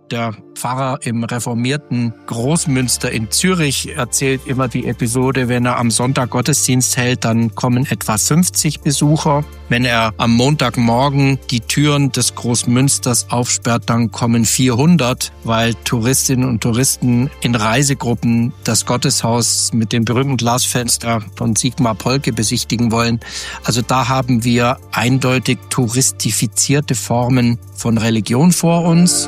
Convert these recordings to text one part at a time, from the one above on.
Der Pfarrer im reformierten Großmünster in Zürich erzählt immer die Episode, wenn er am Sonntag Gottesdienst hält, dann kommen etwa 50 Besucher. Wenn er am Montagmorgen die Türen des Großmünsters aufsperrt, dann kommen 400, weil Touristinnen und Touristen in Reisegruppen das Gotteshaus mit dem berühmten Glasfenster von Sigmar Polke besichtigen wollen. Also da haben wir eindeutig touristifizierte Formen von Religion vor uns.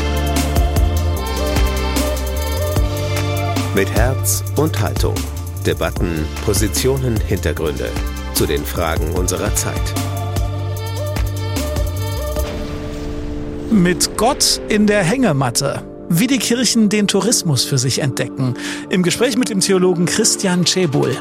Mit Herz und Haltung. Debatten, Positionen, Hintergründe zu den Fragen unserer Zeit. Mit Gott in der Hängematte. Wie die Kirchen den Tourismus für sich entdecken. Im Gespräch mit dem Theologen Christian Tschebul.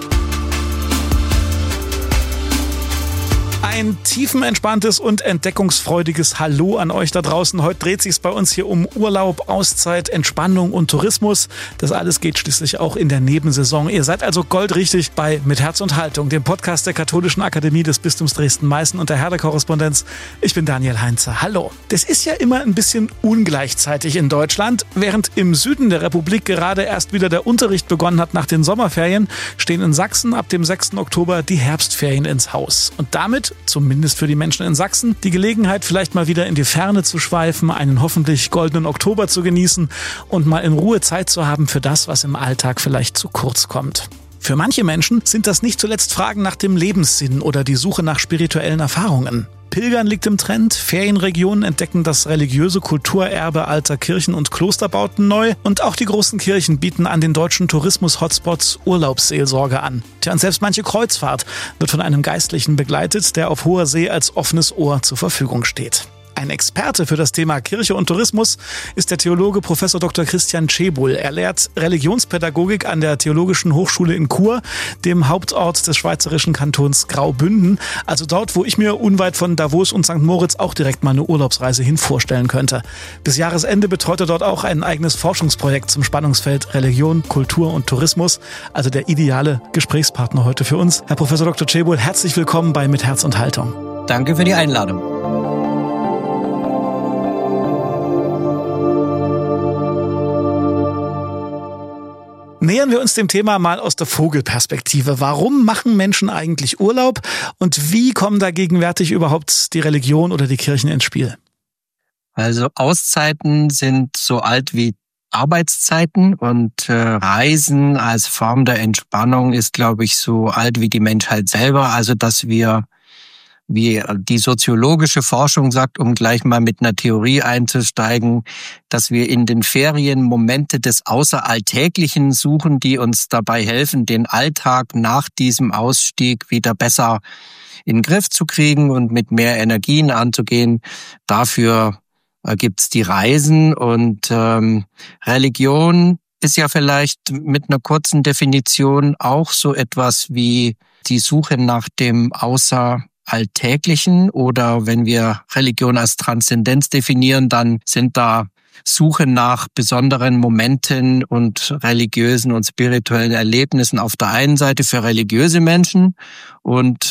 Ein tiefenentspanntes und entdeckungsfreudiges Hallo an euch da draußen. Heute dreht sich's bei uns hier um Urlaub, Auszeit, Entspannung und Tourismus. Das alles geht schließlich auch in der Nebensaison. Ihr seid also goldrichtig bei Mit Herz und Haltung, dem Podcast der Katholischen Akademie des Bistums Dresden-Meißen und der Herde-Korrespondenz. Ich bin Daniel Heinze. Hallo. Das ist ja immer ein bisschen ungleichzeitig in Deutschland. Während im Süden der Republik gerade erst wieder der Unterricht begonnen hat nach den Sommerferien, stehen in Sachsen ab dem 6. Oktober die Herbstferien ins Haus. Und damit, zumindest für die Menschen in Sachsen, die Gelegenheit, vielleicht mal wieder in die Ferne zu schweifen, einen hoffentlich goldenen Oktober zu genießen und mal in Ruhe Zeit zu haben für das, was im Alltag vielleicht zu kurz kommt. Für manche Menschen sind das nicht zuletzt Fragen nach dem Lebenssinn oder die Suche nach spirituellen Erfahrungen. Pilgern liegt im Trend, Ferienregionen entdecken das religiöse Kulturerbe alter Kirchen und Klosterbauten neu und auch die großen Kirchen bieten an den deutschen Tourismus-Hotspots Urlaubsseelsorge an. Tja, und selbst manche Kreuzfahrt wird von einem Geistlichen begleitet, der auf hoher See als offenes Ohr zur Verfügung steht. Ein Experte für das Thema Kirche und Tourismus ist der Theologe Prof. Dr. Christian Tschebul. Er lehrt Religionspädagogik an der Theologischen Hochschule in Chur, dem Hauptort des schweizerischen Kantons Graubünden. Also dort, wo ich mir unweit von Davos und St. Moritz auch direkt mal eine Urlaubsreise hin vorstellen könnte. Bis Jahresende betreut er dort auch ein eigenes Forschungsprojekt zum Spannungsfeld Religion, Kultur und Tourismus. Also der ideale Gesprächspartner heute für uns. Herr Prof. Dr. Tschebul, herzlich willkommen bei Mit Herz und Haltung. Danke für die Einladung. Nähern wir uns dem Thema mal aus der Vogelperspektive. Warum machen Menschen eigentlich Urlaub und wie kommen da gegenwärtig überhaupt die Religion oder die Kirchen ins Spiel? Also Auszeiten sind so alt wie Arbeitszeiten und Reisen als Form der Entspannung ist, glaube ich, so alt wie die Menschheit selber. Also dass wir, wie die soziologische Forschung sagt, um gleich mal mit einer Theorie einzusteigen, dass wir in den Ferien Momente des Außeralltäglichen suchen, die uns dabei helfen, den Alltag nach diesem Ausstieg wieder besser in den Griff zu kriegen und mit mehr Energien anzugehen. Dafür gibt's die Reisen und Religion ist ja vielleicht mit einer kurzen Definition auch so etwas wie die Suche nach dem Alltäglichen oder wenn wir Religion als Transzendenz definieren, dann sind da Suche nach besonderen Momenten und religiösen und spirituellen Erlebnissen auf der einen Seite für religiöse Menschen und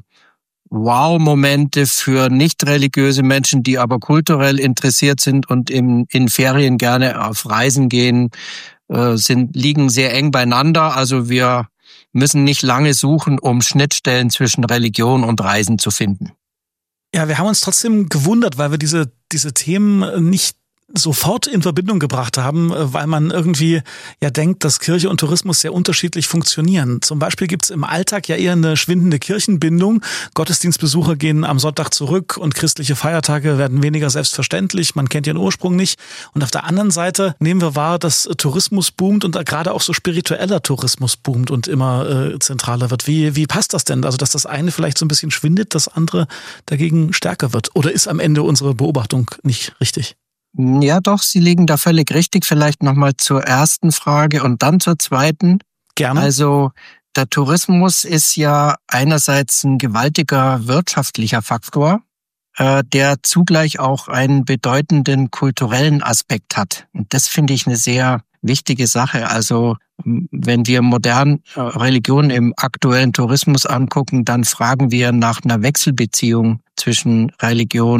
Wow-Momente für nicht religiöse Menschen, die aber kulturell interessiert sind und in Ferien gerne auf Reisen gehen, liegen sehr eng beieinander. Also wir müssen nicht lange suchen, um Schnittstellen zwischen Religion und Reisen zu finden. Ja, wir haben uns trotzdem gewundert, weil wir diese Themen nicht sofort in Verbindung gebracht haben, weil man irgendwie ja denkt, dass Kirche und Tourismus sehr unterschiedlich funktionieren. Zum Beispiel gibt's im Alltag ja eher eine schwindende Kirchenbindung. Gottesdienstbesucher gehen am Sonntag zurück und christliche Feiertage werden weniger selbstverständlich. Man kennt ihren Ursprung nicht. Und auf der anderen Seite nehmen wir wahr, dass Tourismus boomt und gerade auch so spiritueller Tourismus boomt und immer zentraler wird. Wie passt das denn? Also, dass das eine vielleicht so ein bisschen schwindet, das andere dagegen stärker wird? Oder ist am Ende unsere Beobachtung nicht richtig? Ja, doch, Sie liegen da völlig richtig. Vielleicht nochmal zur ersten Frage und dann zur zweiten. Gerne. Also der Tourismus ist ja einerseits ein gewaltiger wirtschaftlicher Faktor, der zugleich auch einen bedeutenden kulturellen Aspekt hat. Und das finde ich eine sehr wichtige Sache. Also wenn wir modern Religion im aktuellen Tourismus angucken, dann fragen wir nach einer Wechselbeziehung zwischen Religion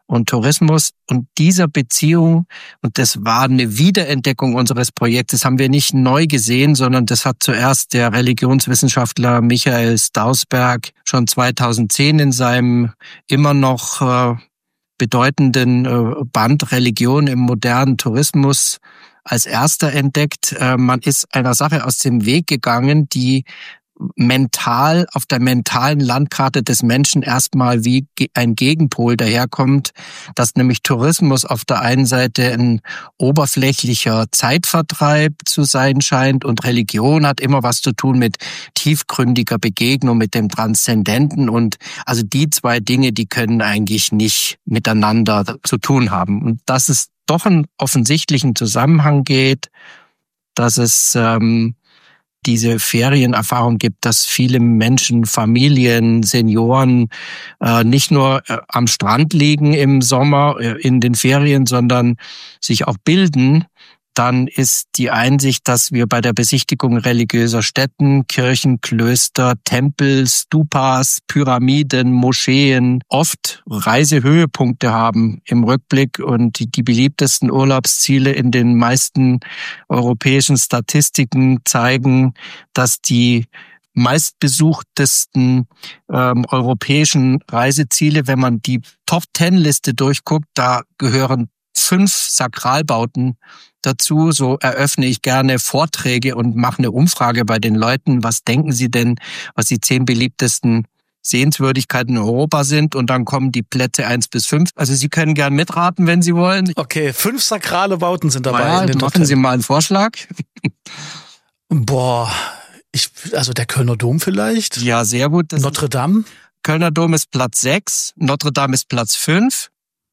und Tourismus. Und dieser Beziehung, und das war eine Wiederentdeckung unseres Projektes, haben wir nicht neu gesehen, sondern das hat zuerst der Religionswissenschaftler Michael Stausberg schon 2010 in seinem immer noch bedeutenden Band Religion im modernen Tourismus als erster entdeckt. Man ist einer Sache aus dem Weg gegangen, die mental auf der mentalen Landkarte des Menschen erstmal wie ein Gegenpol daherkommt, dass nämlich Tourismus auf der einen Seite ein oberflächlicher Zeitvertreib zu sein scheint und Religion hat immer was zu tun mit tiefgründiger Begegnung, mit dem Transzendenten und also die zwei Dinge, die können eigentlich nicht miteinander zu tun haben. Und dass es doch einen offensichtlichen Zusammenhang geht, dass es diese Ferienerfahrung gibt, dass viele Menschen, Familien, Senioren nicht nur am Strand liegen im Sommer in den Ferien, sondern sich auch bilden, dann ist die Einsicht, dass wir bei der Besichtigung religiöser Stätten, Kirchen, Klöster, Tempel, Stupas, Pyramiden, Moscheen oft Reisehöhepunkte haben im Rückblick und die beliebtesten Urlaubsziele in den meisten europäischen Statistiken zeigen, dass die meistbesuchtesten europäischen Reiseziele, wenn man die Top-10-Liste durchguckt, da gehören 5 Sakralbauten dazu. So eröffne ich gerne Vorträge und mache eine Umfrage bei den Leuten. Was denken Sie denn, was die 10 beliebtesten Sehenswürdigkeiten in Europa sind? Und dann kommen die Plätze 1 bis 5. Also Sie können gern mitraten, wenn Sie wollen. Okay, 5 sakrale Bauten sind dabei. Ja, in den machen Sie mal einen Vorschlag. Boah, also der Kölner Dom vielleicht? Ja, sehr gut. Notre Dame? Kölner Dom ist Platz 6, Notre Dame ist Platz 5.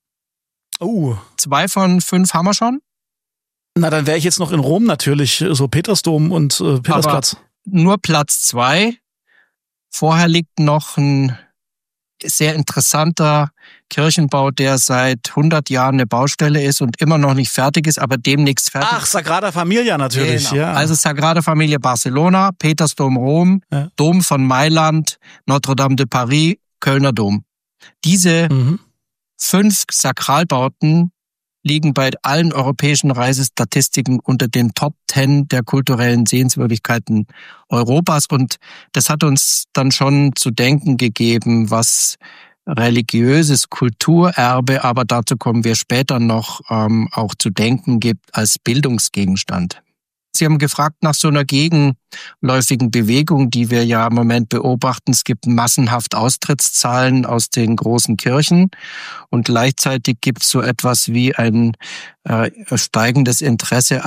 2 von 5 haben wir schon. Na, dann wäre ich jetzt noch in Rom natürlich, so Petersdom und Petersplatz. Aber nur Platz 2. Vorher liegt noch ein sehr interessanter Kirchenbau, der seit 100 Jahren eine Baustelle ist und immer noch nicht fertig ist, aber demnächst fertig. Ach, Sagrada Familia natürlich, genau. Ja. Also Sagrada Familia Barcelona, Petersdom Rom, ja. Dom von Mailand, Notre Dame de Paris, Kölner Dom. Diese 5 Sakralbauten liegen bei allen europäischen Reisestatistiken unter den Top 10 der kulturellen Sehenswürdigkeiten Europas. Und das hat uns dann schon zu denken gegeben, was religiöses Kulturerbe, aber dazu kommen wir später noch, auch zu denken gibt als Bildungsgegenstand. Sie haben gefragt nach so einer gegenläufigen Bewegung, die wir ja im Moment beobachten. Es gibt massenhaft Austrittszahlen aus den großen Kirchen und gleichzeitig gibt es so etwas wie ein steigendes Interesse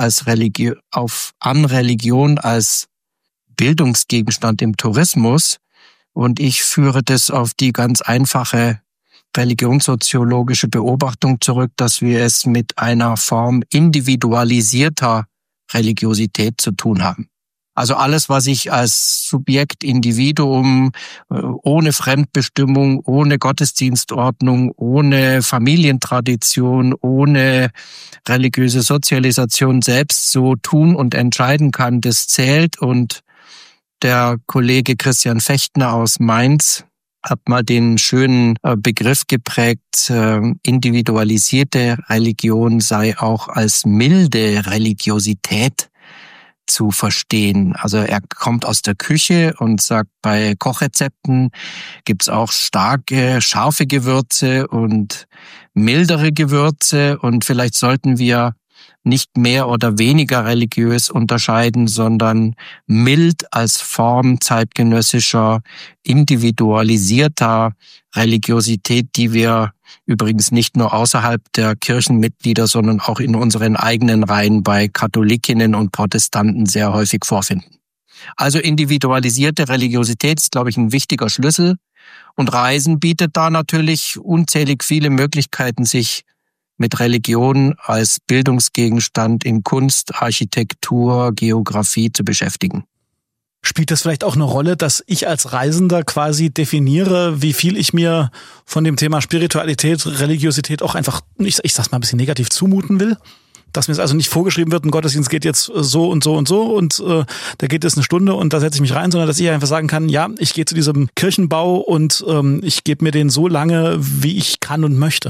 an Religion als Bildungsgegenstand im Tourismus. Und ich führe das auf die ganz einfache religionssoziologische Beobachtung zurück, dass wir es mit einer Form individualisierter Religiosität zu tun haben. Also alles, was ich als Subjekt, Individuum, ohne Fremdbestimmung, ohne Gottesdienstordnung, ohne Familientradition, ohne religiöse Sozialisation selbst so tun und entscheiden kann, das zählt. Und der Kollege Christian Fechtner aus Mainz hat mal den schönen Begriff geprägt, individualisierte Religion sei auch als milde Religiosität zu verstehen. Also er kommt aus der Küche und sagt, bei Kochrezepten gibt's auch starke, scharfe Gewürze und mildere Gewürze und vielleicht sollten wir nicht mehr oder weniger religiös unterscheiden, sondern mild als Form zeitgenössischer, individualisierter Religiosität, die wir übrigens nicht nur außerhalb der Kirchenmitglieder, sondern auch in unseren eigenen Reihen bei Katholikinnen und Protestanten sehr häufig vorfinden. Also individualisierte Religiosität ist, glaube ich, ein wichtiger Schlüssel. Und Reisen bietet da natürlich unzählig viele Möglichkeiten, sich mit Religion als Bildungsgegenstand in Kunst, Architektur, Geografie zu beschäftigen. Spielt das vielleicht auch eine Rolle, dass ich als Reisender quasi definiere, wie viel ich mir von dem Thema Spiritualität, Religiosität auch einfach, ich sag's mal ein bisschen negativ, zumuten will? Dass mir es also nicht vorgeschrieben wird, ein Gottesdienst geht jetzt so und so und so und da geht es eine Stunde und da setze ich mich rein, sondern dass ich einfach sagen kann, ja, ich gehe zu diesem Kirchenbau und ich gebe mir den so lange, wie ich kann und möchte.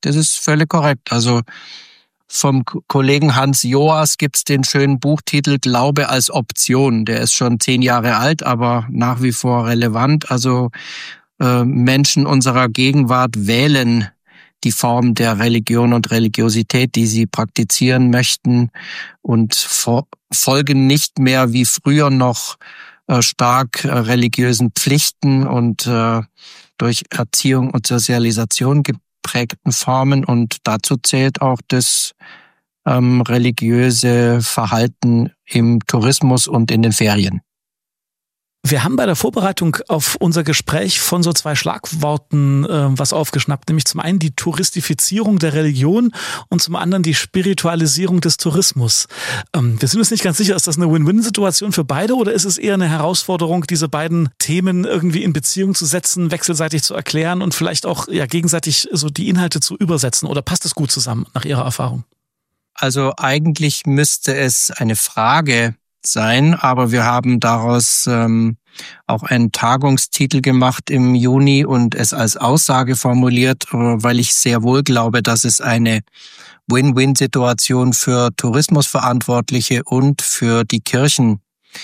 Das ist völlig korrekt. Also vom Kollegen Hans Joas gibt's den schönen Buchtitel Glaube als Option. Der ist schon 10 Jahre alt, aber nach wie vor relevant. Also Menschen unserer Gegenwart wählen die Form der Religion und Religiosität, die sie praktizieren möchten, und folgen nicht mehr wie früher noch stark religiösen Pflichten und durch Erziehung und Sozialisation geprägten Formen. Und dazu zählt auch das religiöse Verhalten im Tourismus und in den Ferien. Wir haben bei der Vorbereitung auf unser Gespräch von so 2 Schlagworten was aufgeschnappt, nämlich zum einen die Touristifizierung der Religion und zum anderen die Spiritualisierung des Tourismus. Wir sind uns nicht ganz sicher, ist das eine Win-Win-Situation für beide oder ist es eher eine Herausforderung, diese beiden Themen irgendwie in Beziehung zu setzen, wechselseitig zu erklären und vielleicht auch gegenseitig so die Inhalte zu übersetzen? Oder passt es gut zusammen nach Ihrer Erfahrung? Also eigentlich müsste es eine Frage sein, aber wir haben daraus auch einen Tagungstitel gemacht im Juni und es als Aussage formuliert, weil ich sehr wohl glaube, dass es eine Win-Win-Situation für Tourismusverantwortliche und für die Kirchen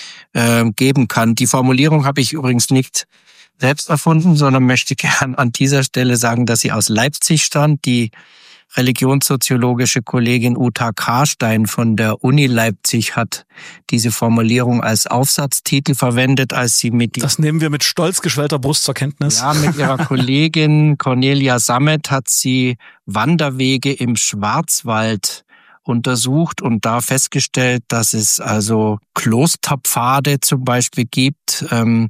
geben kann. Die Formulierung habe ich übrigens nicht selbst erfunden, sondern möchte gern an dieser Stelle sagen, dass sie aus Leipzig stammt. Die religionssoziologische Kollegin Uta Karstein von der Uni Leipzig hat diese Formulierung als Aufsatztitel verwendet, als sie Das nehmen wir mit stolz geschwellter Brust zur Kenntnis. Ja, mit ihrer Kollegin Cornelia Sammet hat sie Wanderwege im Schwarzwald untersucht und da festgestellt, dass es also Klosterpfade zum Beispiel gibt,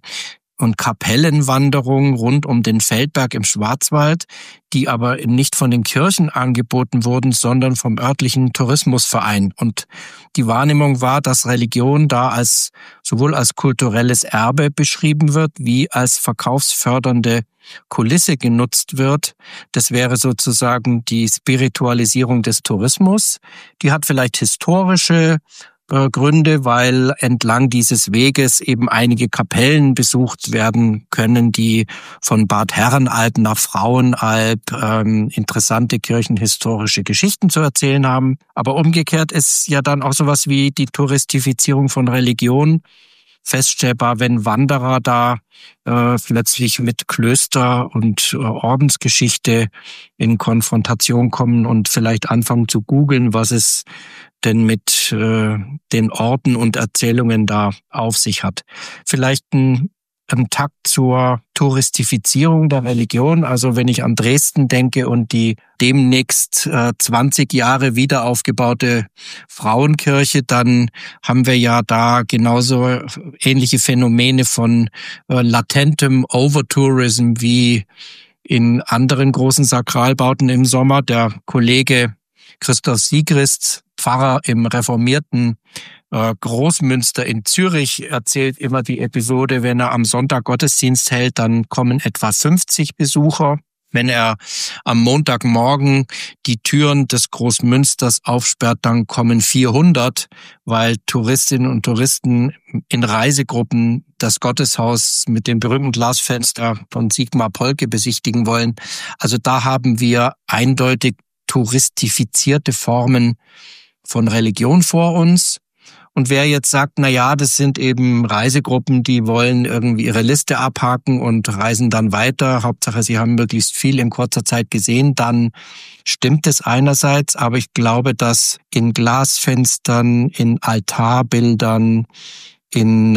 und Kapellenwanderungen rund um den Feldberg im Schwarzwald, die aber nicht von den Kirchen angeboten wurden, sondern vom örtlichen Tourismusverein. Und die Wahrnehmung war, dass Religion da sowohl als kulturelles Erbe beschrieben wird, wie als verkaufsfördernde Kulisse genutzt wird. Das wäre sozusagen die Spiritualisierung des Tourismus. Die hat vielleicht historische Gründe, weil entlang dieses Weges eben einige Kapellen besucht werden können, die von Bad Herrenalb nach Frauenalb interessante kirchenhistorische Geschichten zu erzählen haben. Aber umgekehrt ist ja dann auch sowas wie die Touristifizierung von Religion feststellbar, wenn Wanderer da plötzlich mit Klöster und Ordensgeschichte in Konfrontation kommen und vielleicht anfangen zu googeln, was es denn mit den Orten und Erzählungen da auf sich hat. Vielleicht ein Takt zur Touristifizierung der Religion. Also wenn ich an Dresden denke und die demnächst 20 Jahre wieder aufgebaute Frauenkirche, dann haben wir ja da genauso ähnliche Phänomene von latentem Overtourism wie in anderen großen Sakralbauten im Sommer. Der Kollege Christoph Siegrist, Pfarrer im reformierten Großmünster in Zürich, erzählt immer die Episode, wenn er am Sonntag Gottesdienst hält, dann kommen etwa 50 Besucher. Wenn er am Montagmorgen die Türen des Großmünsters aufsperrt, dann kommen 400, weil Touristinnen und Touristen in Reisegruppen das Gotteshaus mit dem berühmten Glasfenster von Sigmar Polke besichtigen wollen. Also da haben wir eindeutig touristifizierte Formen von Religion vor uns. Und wer jetzt sagt, na ja, das sind eben Reisegruppen, die wollen irgendwie ihre Liste abhaken und reisen dann weiter, Hauptsache sie haben möglichst viel in kurzer Zeit gesehen, dann stimmt es einerseits, aber ich glaube, dass in Glasfenstern, in Altarbildern, in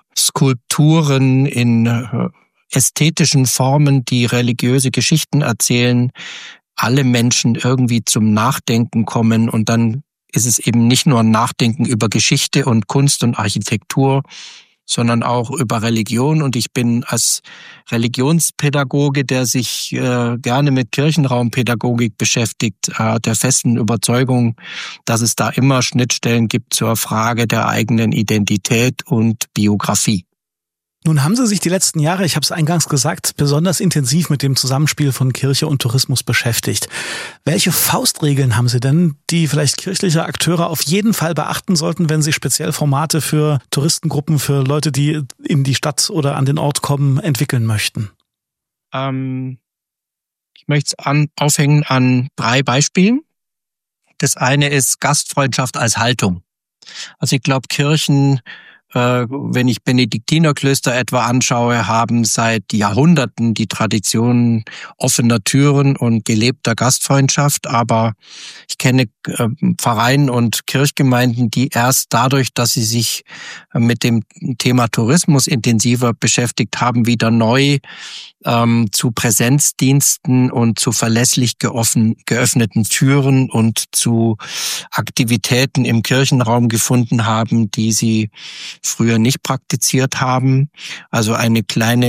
Skulpturen, in ästhetischen Formen, die religiöse Geschichten erzählen, alle Menschen irgendwie zum Nachdenken kommen und dann ist es eben nicht nur ein Nachdenken über Geschichte und Kunst und Architektur, sondern auch über Religion. Und ich bin als Religionspädagoge, der sich gerne mit Kirchenraumpädagogik beschäftigt, der festen Überzeugung, dass es da immer Schnittstellen gibt zur Frage der eigenen Identität und Biografie. Nun haben Sie sich die letzten Jahre, ich habe es eingangs gesagt, besonders intensiv mit dem Zusammenspiel von Kirche und Tourismus beschäftigt. Welche Faustregeln haben Sie denn, die vielleicht kirchliche Akteure auf jeden Fall beachten sollten, wenn sie speziell Formate für Touristengruppen, für Leute, die in die Stadt oder an den Ort kommen, entwickeln möchten? Ich möchte es aufhängen an 3 Beispielen. Das eine ist Gastfreundschaft als Haltung. Also ich glaube, Kirchen, wenn ich Benediktinerklöster etwa anschaue, haben seit Jahrhunderten die Tradition offener Türen und gelebter Gastfreundschaft. Aber ich kenne Pfarreien und Kirchgemeinden, die erst dadurch, dass sie sich mit dem Thema Tourismus intensiver beschäftigt haben, wieder neu zu Präsenzdiensten und zu verlässlich geöffneten Türen und zu Aktivitäten im Kirchenraum gefunden haben, die sie früher nicht praktiziert haben. Also eine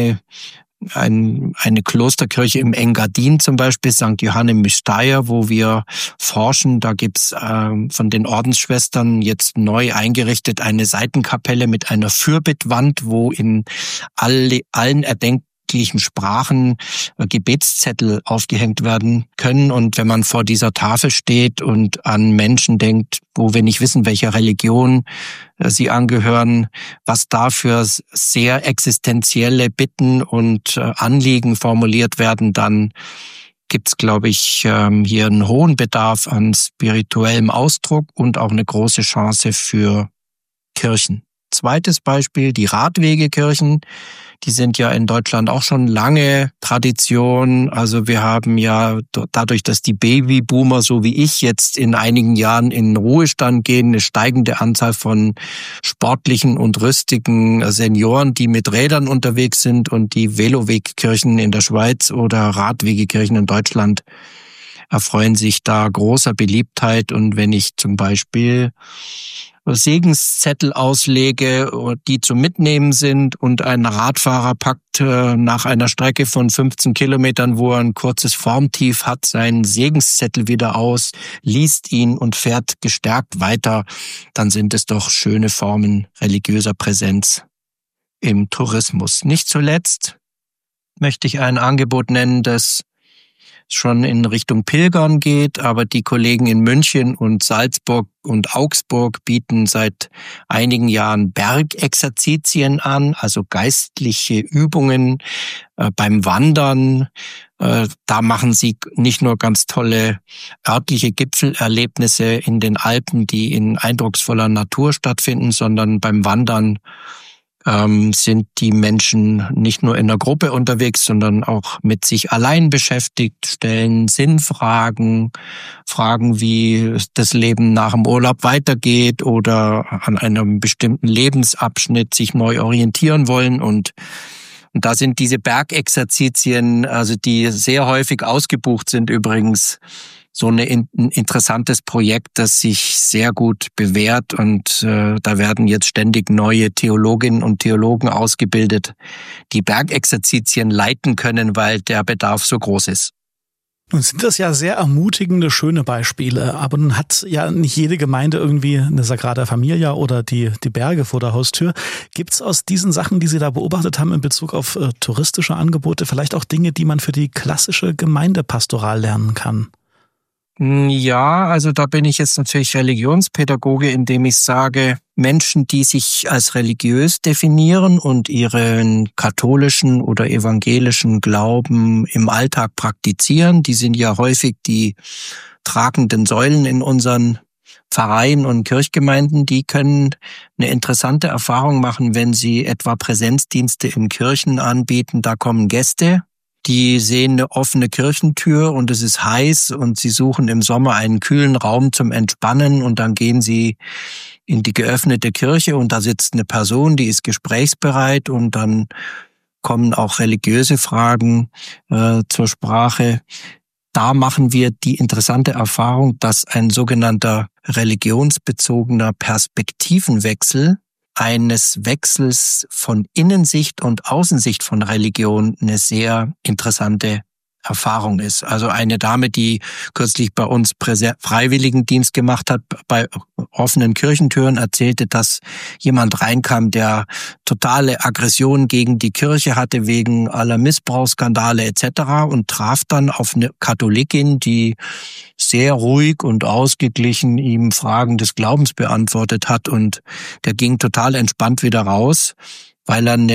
Klosterkirche im Engadin zum Beispiel, St. Johann im Mysteier, wo wir forschen. Da gibt's von den Ordensschwestern jetzt neu eingerichtet eine Seitenkapelle mit einer Fürbittwand, wo in allen erdenklichen Sprachen Gebetszettel aufgehängt werden können. Und wenn man vor dieser Tafel steht und an Menschen denkt, wo wir nicht wissen, welcher Religion sie angehören, was da für sehr existenzielle Bitten und Anliegen formuliert werden, dann gibt's, glaube ich, hier einen hohen Bedarf an spirituellem Ausdruck und auch eine große Chance für Kirchen. Zweites Beispiel, die Radwegekirchen. Die sind ja in Deutschland auch schon lange Tradition. Also wir haben ja dadurch, dass die Babyboomer, so wie ich, jetzt in einigen Jahren in Ruhestand gehen, eine steigende Anzahl von sportlichen und rüstigen Senioren, die mit Rädern unterwegs sind, und die Velowegkirchen in der Schweiz oder Radwegekirchen in Deutschland erfreuen sich da großer Beliebtheit. Und wenn ich zum Beispiel Segenszettel auslege, die zum Mitnehmen sind, und ein Radfahrer packt nach einer Strecke von 15 Kilometern, wo er ein kurzes Formtief hat, seinen Segenszettel wieder aus, liest ihn und fährt gestärkt weiter, dann sind es doch schöne Formen religiöser Präsenz im Tourismus. Nicht zuletzt möchte ich ein Angebot nennen, das schon in Richtung Pilgern geht, aber die Kollegen in München und Salzburg und Augsburg bieten seit einigen Jahren Bergexerzitien an, also geistliche Übungen beim Wandern. Da machen sie nicht nur ganz tolle örtliche Gipfelerlebnisse in den Alpen, die in eindrucksvoller Natur stattfinden, sondern beim Wandern sind die Menschen nicht nur in der Gruppe unterwegs, sondern auch mit sich allein beschäftigt, stellen Sinnfragen, Fragen, wie das Leben nach dem Urlaub weitergeht oder an einem bestimmten Lebensabschnitt sich neu orientieren wollen. Und da sind diese Bergexerzitien, also die sehr häufig ausgebucht sind übrigens, so ein interessantes Projekt, das sich sehr gut bewährt, und da werden jetzt ständig neue Theologinnen und Theologen ausgebildet, die Bergexerzitien leiten können, weil der Bedarf so groß ist. Nun sind das ja sehr ermutigende, schöne Beispiele, aber nun hat ja nicht jede Gemeinde irgendwie eine Sagrada Familia oder die Berge vor der Haustür. Gibt's aus diesen Sachen, die Sie da beobachtet haben in Bezug auf touristische Angebote, vielleicht auch Dinge, die man für die klassische Gemeindepastoral lernen kann? Ja, also da bin ich jetzt natürlich Religionspädagoge, indem ich sage, Menschen, die sich als religiös definieren und ihren katholischen oder evangelischen Glauben im Alltag praktizieren, die sind ja häufig die tragenden Säulen in unseren Pfarreien und Kirchgemeinden, die können eine interessante Erfahrung machen, wenn sie etwa Präsenzdienste in Kirchen anbieten. Da kommen Gäste, die sehen eine offene Kirchentür und es ist heiß und sie suchen im Sommer einen kühlen Raum zum Entspannen, und dann gehen sie in die geöffnete Kirche und da sitzt eine Person, die ist gesprächsbereit, und dann kommen auch religiöse Fragen zur Sprache. Da machen wir die interessante Erfahrung, dass ein sogenannter religionsbezogener Perspektivenwechsel eines Wechsels von Innensicht und Außensicht von Religion eine sehr interessante Erfahrung ist. Also eine Dame, die kürzlich bei uns Freiwilligendienst gemacht hat, bei offenen Kirchentüren, erzählte, dass jemand reinkam, der totale Aggression gegen die Kirche hatte, wegen aller Missbrauchsskandale etc. und traf dann auf eine Katholikin, die sehr ruhig und ausgeglichen ihm Fragen des Glaubens beantwortet hat, und der ging total entspannt wieder raus, weil er eine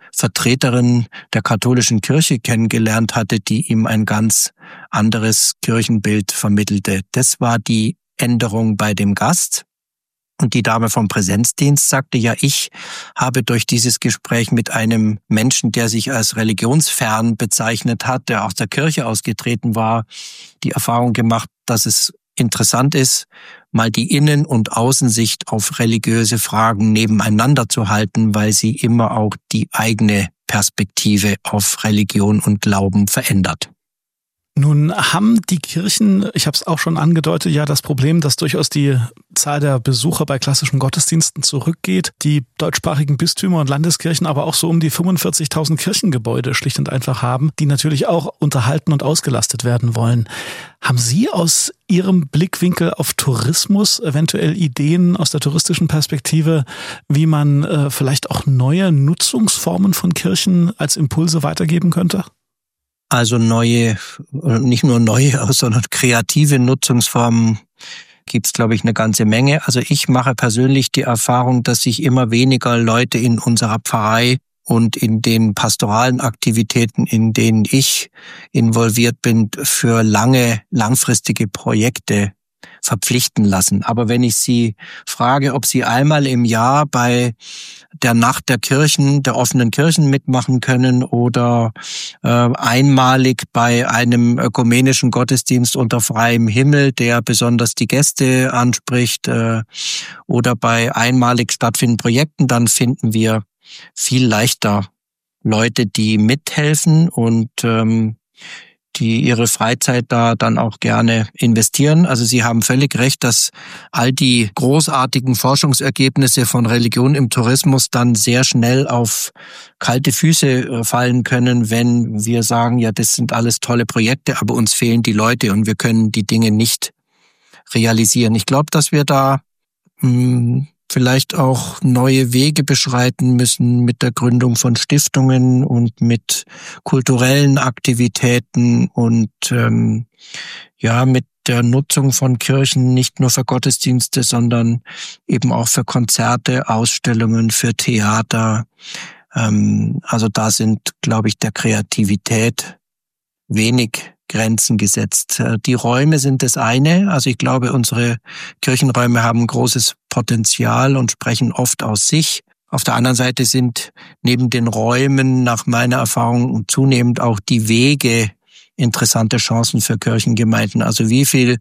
Vertreterin der katholischen Kirche kennengelernt hatte, die ihm ein ganz anderes Kirchenbild vermittelte. Das war die Änderung bei dem Gast. Und die Dame vom Präsenzdienst sagte, ja, ich habe durch dieses Gespräch mit einem Menschen, der sich als religionsfern bezeichnet hat, der aus der Kirche ausgetreten war, die Erfahrung gemacht, dass es interessant ist, mal die Innen- und Außensicht auf religiöse Fragen nebeneinander zu halten, weil sie immer auch die eigene Perspektive auf Religion und Glauben verändert. Nun haben die Kirchen, ich habe es auch schon angedeutet, ja das Problem, dass durchaus die Zahl der Besucher bei klassischen Gottesdiensten zurückgeht. Die deutschsprachigen Bistümer und Landeskirchen aber auch so um die 45.000 Kirchengebäude schlicht und einfach haben, die natürlich auch unterhalten und ausgelastet werden wollen. Haben Sie aus Ihrem Blickwinkel auf Tourismus eventuell Ideen aus der touristischen Perspektive, wie man vielleicht auch neue Nutzungsformen von Kirchen als Impulse weitergeben könnte? Also nicht nur neue, sondern kreative Nutzungsformen gibt's, glaube ich, eine ganze Menge. Also ich mache persönlich die Erfahrung, dass sich immer weniger Leute in unserer Pfarrei und in den pastoralen Aktivitäten, in denen ich involviert bin, für langfristige Projekte verpflichten lassen. Aber wenn ich Sie frage, ob Sie einmal im Jahr bei der Nacht der Kirchen, der offenen Kirchen mitmachen können oder einmalig bei einem ökumenischen Gottesdienst unter freiem Himmel, der besonders die Gäste anspricht, oder bei einmalig stattfindenden Projekten, dann finden wir viel leichter Leute, die mithelfen und die ihre Freizeit da dann auch gerne investieren. Also Sie haben völlig recht, dass all die großartigen Forschungsergebnisse von Religion im Tourismus dann sehr schnell auf kalte Füße fallen können, wenn wir sagen, ja, das sind alles tolle Projekte, aber uns fehlen die Leute und wir können die Dinge nicht realisieren. Ich glaube, dass wir da vielleicht auch neue Wege beschreiten müssen mit der Gründung von Stiftungen und mit kulturellen Aktivitäten und mit der Nutzung von Kirchen nicht nur für Gottesdienste, sondern eben auch für Konzerte, Ausstellungen, für Theater. Also da sind, glaube ich, der Kreativität wenig Grenzen gesetzt. Die Räume sind das eine. Also ich glaube, unsere Kirchenräume haben großes Potenzial und sprechen oft aus sich. Auf der anderen Seite sind neben den Räumen nach meiner Erfahrung zunehmend auch die Wege interessante Chancen für Kirchengemeinden. Also wie viel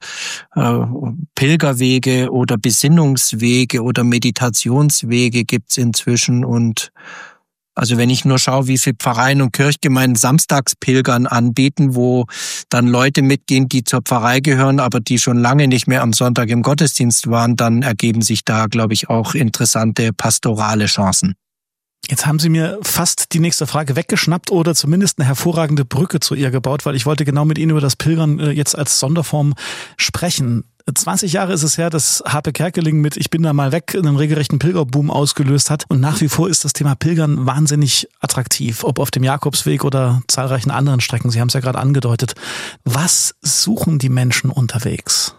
Pilgerwege oder Besinnungswege oder Meditationswege gibt's inzwischen und also wenn ich nur schaue, wie viele Pfarreien und Kirchgemeinden Samstagspilgern anbieten, wo dann Leute mitgehen, die zur Pfarrei gehören, aber die schon lange nicht mehr am Sonntag im Gottesdienst waren, dann ergeben sich da, glaube ich, auch interessante pastorale Chancen. Jetzt haben Sie mir fast die nächste Frage weggeschnappt oder zumindest eine hervorragende Brücke zu ihr gebaut, weil ich wollte genau mit Ihnen über das Pilgern jetzt als Sonderform sprechen. 20 Jahre ist es her, dass Harpe Kerkeling mit Ich bin da mal weg einen regelrechten Pilgerboom ausgelöst hat. Und nach wie vor ist das Thema Pilgern wahnsinnig attraktiv, ob auf dem Jakobsweg oder zahlreichen anderen Strecken. Sie haben es ja gerade angedeutet. Was suchen die Menschen unterwegs?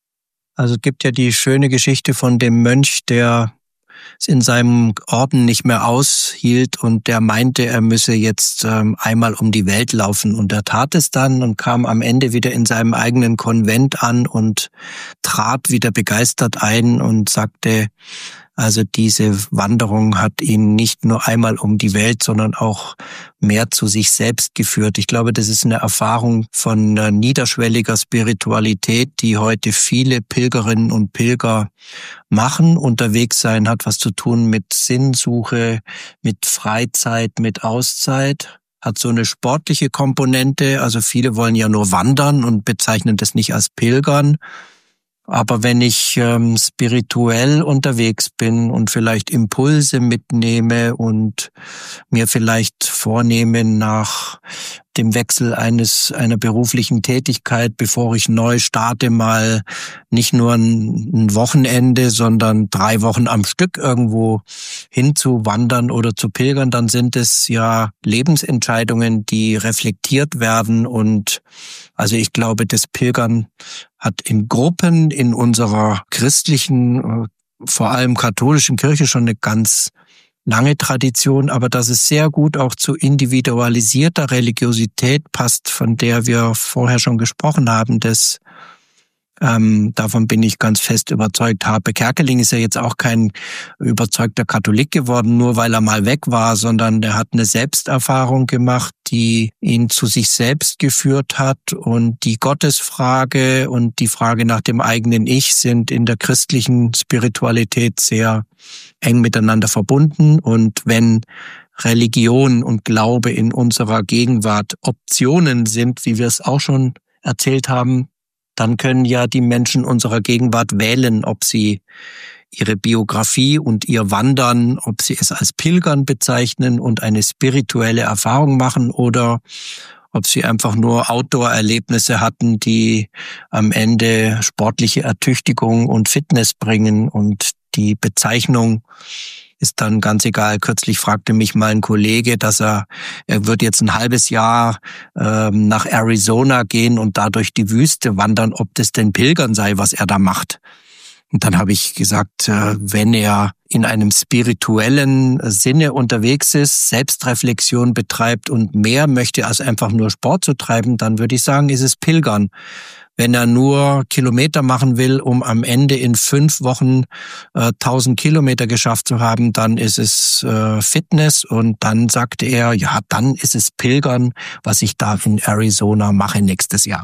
Also es gibt ja die schöne Geschichte von dem Mönch, der es in seinem Orden nicht mehr aushielt und der meinte, er müsse jetzt einmal um die Welt laufen. Und er tat es dann und kam am Ende wieder in seinem eigenen Konvent an und trat wieder begeistert ein und sagte, also diese Wanderung hat ihn nicht nur einmal um die Welt, sondern auch mehr zu sich selbst geführt. Ich glaube, das ist eine Erfahrung von niederschwelliger Spiritualität, die heute viele Pilgerinnen und Pilger machen. Unterwegs sein hat was zu tun mit Sinnsuche, mit Freizeit, mit Auszeit. Hat so eine sportliche Komponente. Also viele wollen ja nur wandern und bezeichnen das nicht als Pilgern. Aber wenn ich spirituell unterwegs bin und vielleicht Impulse mitnehme und mir vielleicht vornehme nach dem Wechsel einer beruflichen Tätigkeit, bevor ich neu starte, mal nicht nur ein Wochenende, sondern 3 Wochen am Stück irgendwo hinzuwandern oder zu pilgern, dann sind es ja Lebensentscheidungen, die reflektiert werden. Und also ich glaube, das Pilgern hat in Gruppen in unserer christlichen, vor allem katholischen Kirche schon eine ganz lange Tradition, aber dass es sehr gut auch zu individualisierter Religiosität passt, von der wir vorher schon gesprochen haben. Davon bin ich ganz fest überzeugt. Harpe Kerkeling ist ja jetzt auch kein überzeugter Katholik geworden, nur weil er mal weg war, sondern er hat eine Selbsterfahrung gemacht, die ihn zu sich selbst geführt hat. Und die Gottesfrage und die Frage nach dem eigenen Ich sind in der christlichen Spiritualität sehr eng miteinander verbunden. Und wenn Religion und Glaube in unserer Gegenwart Optionen sind, wie wir es auch schon erzählt haben, dann können ja die Menschen unserer Gegenwart wählen, ob sie ihre Biografie und ihr Wandern, ob sie es als Pilgern bezeichnen und eine spirituelle Erfahrung machen oder ob sie einfach nur Outdoor-Erlebnisse hatten, die am Ende sportliche Ertüchtigung und Fitness bringen. Und die Bezeichnung ist dann ganz egal. Kürzlich fragte mich mal ein Kollege, dass er wird jetzt ein halbes Jahr nach Arizona gehen und da durch die Wüste wandern, ob das denn Pilgern sei, was er da macht. Und dann habe ich gesagt, wenn er in einem spirituellen Sinne unterwegs ist, Selbstreflexion betreibt und mehr möchte als einfach nur Sport zu treiben, dann würde ich sagen, ist es Pilgern. Wenn er nur Kilometer machen will, um am Ende in 5 Wochen 1000 Kilometer geschafft zu haben, dann ist es Fitness. Und dann sagte er, ja, dann ist es Pilgern, was ich da in Arizona mache nächstes Jahr.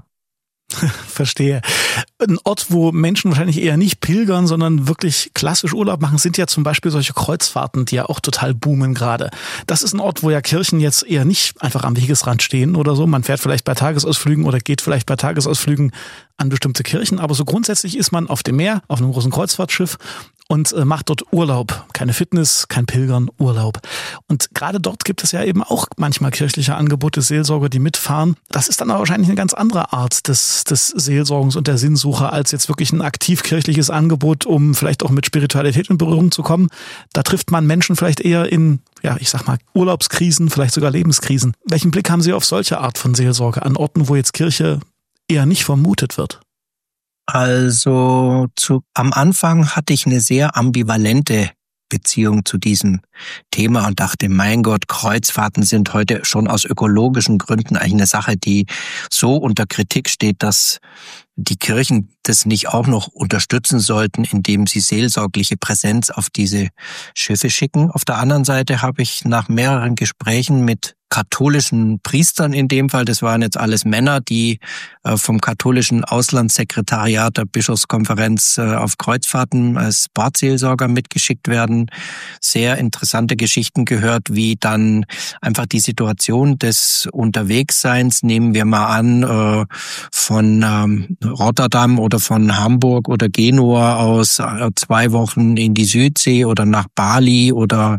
Verstehe. Ein Ort, wo Menschen wahrscheinlich eher nicht pilgern, sondern wirklich klassisch Urlaub machen, sind ja zum Beispiel solche Kreuzfahrten, die ja auch total boomen gerade. Das ist ein Ort, wo ja Kirchen jetzt eher nicht einfach am Wegesrand stehen oder so. Man fährt vielleicht bei Tagesausflügen oder geht vielleicht bei Tagesausflügen an bestimmte Kirchen. Aber so grundsätzlich ist man auf dem Meer, auf einem großen Kreuzfahrtschiff und macht dort Urlaub. Keine Fitness, kein Pilgern, Urlaub. Und gerade dort gibt es ja eben auch manchmal kirchliche Angebote, Seelsorger, die mitfahren. Das ist dann aber wahrscheinlich eine ganz andere Art des Seelsorgens und der Sinnsuche als jetzt wirklich ein aktiv kirchliches Angebot, um vielleicht auch mit Spiritualität in Berührung zu kommen. Da trifft man Menschen vielleicht eher in, ja, ich sag mal, Urlaubskrisen, vielleicht sogar Lebenskrisen. Welchen Blick haben Sie auf solche Art von Seelsorge an Orten, wo jetzt Kirche eher nicht vermutet wird? Also am Anfang hatte ich eine sehr ambivalente Beziehung zu diesem Thema und dachte, mein Gott, Kreuzfahrten sind heute schon aus ökologischen Gründen eigentlich eine Sache, die so unter Kritik steht, dass die Kirchen das nicht auch noch unterstützen sollten, indem sie seelsorgliche Präsenz auf diese Schiffe schicken. Auf der anderen Seite habe ich nach mehreren Gesprächen mit katholischen Priestern in dem Fall, das waren jetzt alles Männer, die vom katholischen Auslandssekretariat der Bischofskonferenz auf Kreuzfahrten als Bordseelsorger mitgeschickt werden, sehr interessante Geschichten gehört, wie dann einfach die Situation des Unterwegsseins, nehmen wir mal an, von Rotterdam oder von Hamburg oder Genua aus 2 Wochen in die Südsee oder nach Bali oder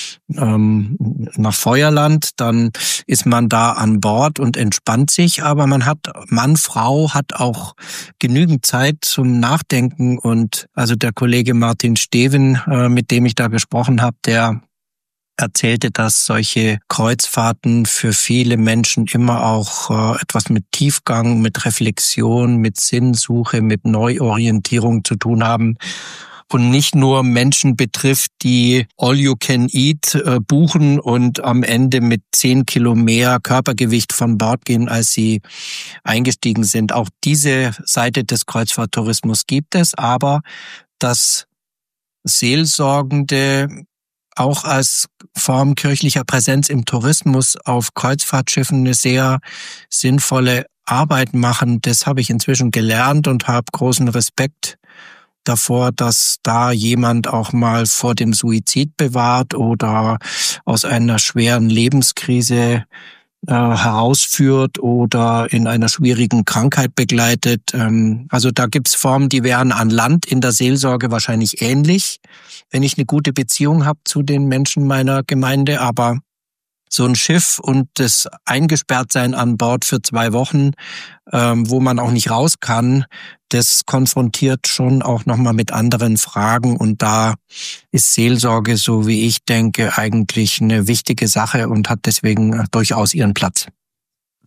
nach Feuerland, dann ist man da an Bord und entspannt sich, aber Mann, Frau hat auch genügend Zeit zum Nachdenken und also der Kollege Martin Steven, mit dem ich da gesprochen habe, der erzählte, dass solche Kreuzfahrten für viele Menschen immer auch etwas mit Tiefgang, mit Reflexion, mit Sinnsuche, mit Neuorientierung zu tun haben. Und nicht nur Menschen betrifft, die All You Can Eat buchen und am Ende mit 10 Kilo mehr Körpergewicht von Bord gehen, als sie eingestiegen sind. Auch diese Seite des Kreuzfahrttourismus gibt es, aber das Seelsorgende auch als Form kirchlicher Präsenz im Tourismus auf Kreuzfahrtschiffen eine sehr sinnvolle Arbeit machen, das habe ich inzwischen gelernt und habe großen Respekt davor, dass da jemand auch mal vor dem Suizid bewahrt oder aus einer schweren Lebenskrise herausführt oder in einer schwierigen Krankheit begleitet. Also da gibt's Formen, die wären an Land in der Seelsorge wahrscheinlich ähnlich, wenn ich eine gute Beziehung habe zu den Menschen meiner Gemeinde, aber so ein Schiff und das Eingesperrtsein an Bord für 2 Wochen, wo man auch nicht raus kann, das konfrontiert schon auch nochmal mit anderen Fragen. Und da ist Seelsorge, so wie ich denke, eigentlich eine wichtige Sache und hat deswegen durchaus ihren Platz.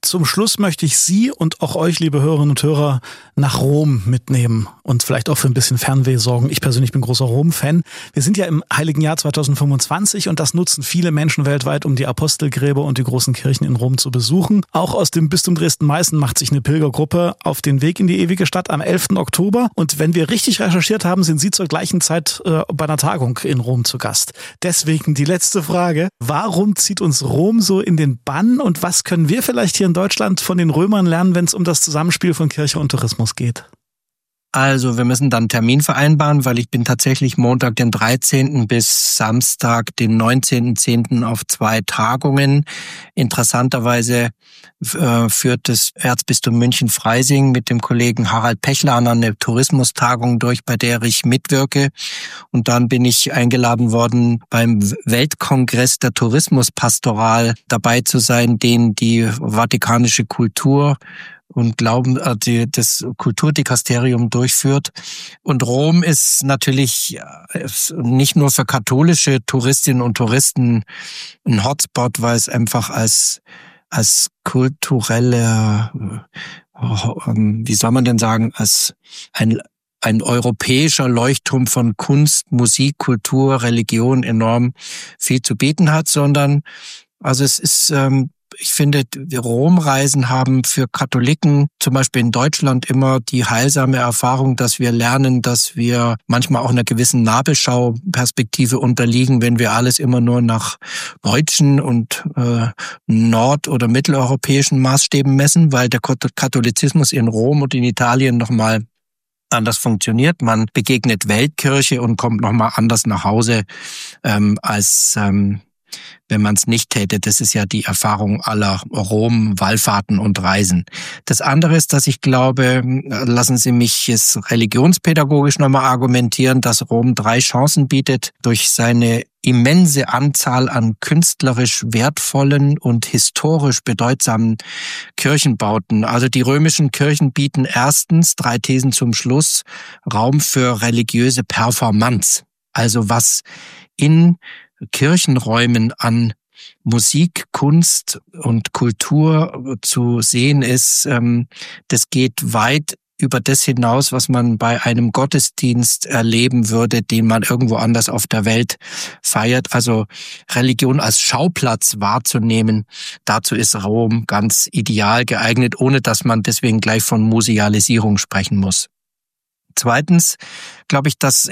Zum Schluss möchte ich Sie und auch euch, liebe Hörerinnen und Hörer, nach Rom mitnehmen und vielleicht auch für ein bisschen Fernweh sorgen. Ich persönlich bin großer Rom-Fan. Wir sind ja im Heiligen Jahr 2025 und das nutzen viele Menschen weltweit, um die Apostelgräber und die großen Kirchen in Rom zu besuchen. Auch aus dem Bistum Dresden-Meißen macht sich eine Pilgergruppe auf den Weg in die ewige Stadt am 11. Oktober. Und wenn wir richtig recherchiert haben, sind Sie zur gleichen Zeit bei einer Tagung in Rom zu Gast. Deswegen die letzte Frage. Warum zieht uns Rom so in den Bann und was können wir vielleicht hier in Deutschland von den Römern lernen, wenn es um das Zusammenspiel von Kirche und Tourismus geht? Also wir müssen dann einen Termin vereinbaren, weil ich bin tatsächlich Montag, den 13. bis Samstag, den 19.10. auf 2 Tagungen. Interessanterweise führt das Erzbistum München-Freising mit dem Kollegen Harald Pechlaner eine Tourismustagung durch, bei der ich mitwirke. Und dann bin ich eingeladen worden, beim Weltkongress der Tourismuspastoral dabei zu sein, den die vatikanische Kultur und Glauben, das Kulturdikasterium durchführt. Und Rom ist natürlich nicht nur für katholische Touristinnen und Touristen ein Hotspot, weil es einfach als kulturelle, wie soll man denn sagen, als ein europäischer Leuchtturm von Kunst, Musik, Kultur, Religion enorm viel zu bieten hat, sondern also es ist ich finde, die Romreisen haben für Katholiken, zum Beispiel in Deutschland, immer die heilsame Erfahrung, dass wir lernen, dass wir manchmal auch einer gewissen Nabelschau-Perspektive unterliegen, wenn wir alles immer nur nach deutschen und nord- oder mitteleuropäischen Maßstäben messen, weil der Katholizismus in Rom und in Italien nochmal anders funktioniert. Man begegnet Weltkirche und kommt nochmal anders nach Hause als wenn man es nicht täte. Das ist ja die Erfahrung aller Rom-Wallfahrten und Reisen. Das andere ist, dass ich glaube, lassen Sie mich es religionspädagogisch nochmal argumentieren, dass Rom 3 Chancen bietet durch seine immense Anzahl an künstlerisch wertvollen und historisch bedeutsamen Kirchenbauten. Also die römischen Kirchen bieten erstens, 3 Thesen zum Schluss, Raum für religiöse Performance. Also was in Kirchenräumen an Musik, Kunst und Kultur zu sehen ist, das geht weit über das hinaus, was man bei einem Gottesdienst erleben würde, den man irgendwo anders auf der Welt feiert. Also Religion als Schauplatz wahrzunehmen, dazu ist Rom ganz ideal geeignet, ohne dass man deswegen gleich von Musealisierung sprechen muss. Zweitens glaube ich, dass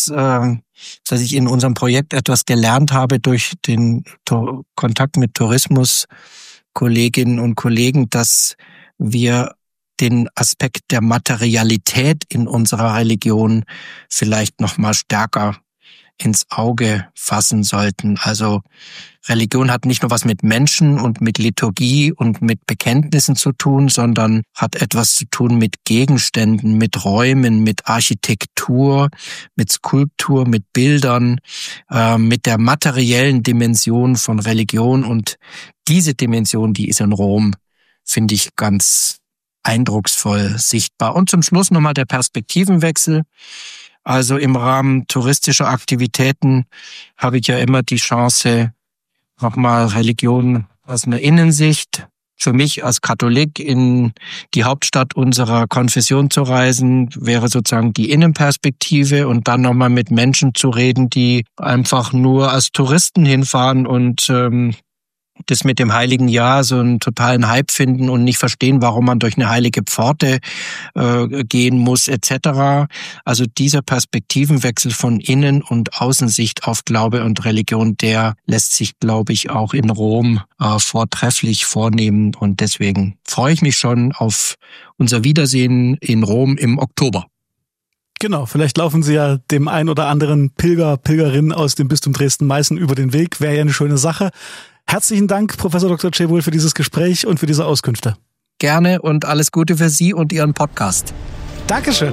dass ich in unserem Projekt etwas gelernt habe durch den Kontakt mit Tourismuskolleginnen und Kollegen, dass wir den Aspekt der Materialität in unserer Religion vielleicht noch mal stärker ins Auge fassen sollten. Also Religion hat nicht nur was mit Menschen und mit Liturgie und mit Bekenntnissen zu tun, sondern hat etwas zu tun mit Gegenständen, mit Räumen, mit Architektur, mit Skulptur, mit Bildern, mit der materiellen Dimension von Religion. Und diese Dimension, die ist in Rom, finde ich, ganz eindrucksvoll sichtbar. Und zum Schluss nochmal der Perspektivenwechsel. Also im Rahmen touristischer Aktivitäten habe ich ja immer die Chance, nochmal Religion aus einer Innensicht, für mich als Katholik in die Hauptstadt unserer Konfession zu reisen, wäre sozusagen die Innenperspektive und dann nochmal mit Menschen zu reden, die einfach nur als Touristen hinfahren und das mit dem Heiligen Jahr so einen totalen Hype finden und nicht verstehen, warum man durch eine heilige Pforte gehen muss etc. Also dieser Perspektivenwechsel von Innen- und Außensicht auf Glaube und Religion, der lässt sich, glaube ich, auch in Rom vortrefflich vornehmen. Und deswegen freue ich mich schon auf unser Wiedersehen in Rom im Oktober. Genau, vielleicht laufen Sie ja dem ein oder anderen Pilgerin aus dem Bistum Dresden-Meißen über den Weg. Wäre ja eine schöne Sache. Herzlichen Dank, Professor Dr. Cebull, für dieses Gespräch und für diese Auskünfte. Gerne und alles Gute für Sie und Ihren Podcast. Dankeschön.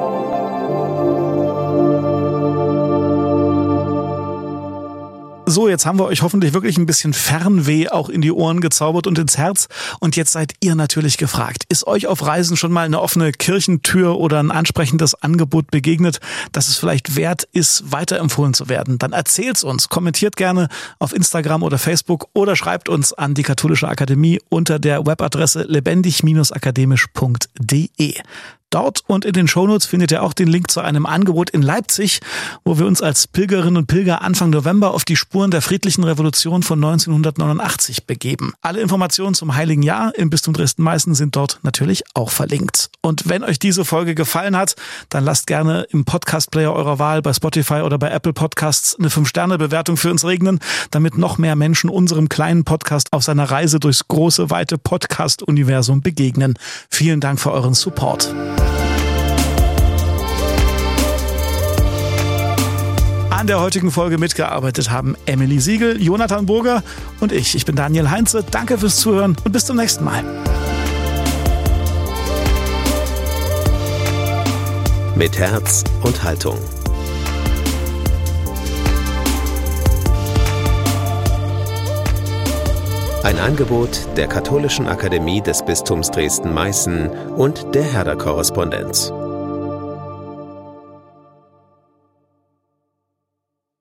So, jetzt jetzt haben wir euch hoffentlich wirklich ein bisschen Fernweh auch in die Ohren gezaubert und ins Herz. Und jetzt seid ihr natürlich gefragt. Ist euch auf Reisen schon mal eine offene Kirchentür oder ein ansprechendes Angebot begegnet, dass es vielleicht wert ist, weiterempfohlen zu werden? Dann erzählt's uns. Kommentiert gerne auf Instagram oder Facebook oder schreibt uns an die Katholische Akademie unter der Webadresse lebendig-akademisch.de. Dort und in den Shownotes findet ihr auch den Link zu einem Angebot in Leipzig, wo wir uns als Pilgerinnen und Pilger Anfang November auf die Spuren der friedlichen Revolution von 1989 begeben. Alle Informationen zum Heiligen Jahr im Bistum Dresden-Meißen sind dort natürlich auch verlinkt. Und wenn euch diese Folge gefallen hat, dann lasst gerne im Podcast-Player eurer Wahl bei Spotify oder bei Apple Podcasts eine 5-Sterne-Bewertung für uns regnen, damit noch mehr Menschen unserem kleinen Podcast auf seiner Reise durchs große, weite Podcast-Universum begegnen. Vielen Dank für euren Support. An der heutigen Folge mitgearbeitet haben Emily Siegel, Jonathan Burger und ich. Ich bin Daniel Heinze. Danke fürs Zuhören und bis zum nächsten Mal. Mit Herz und Haltung. Ein Angebot der Katholischen Akademie des Bistums Dresden-Meißen und der Herder Korrespondenz.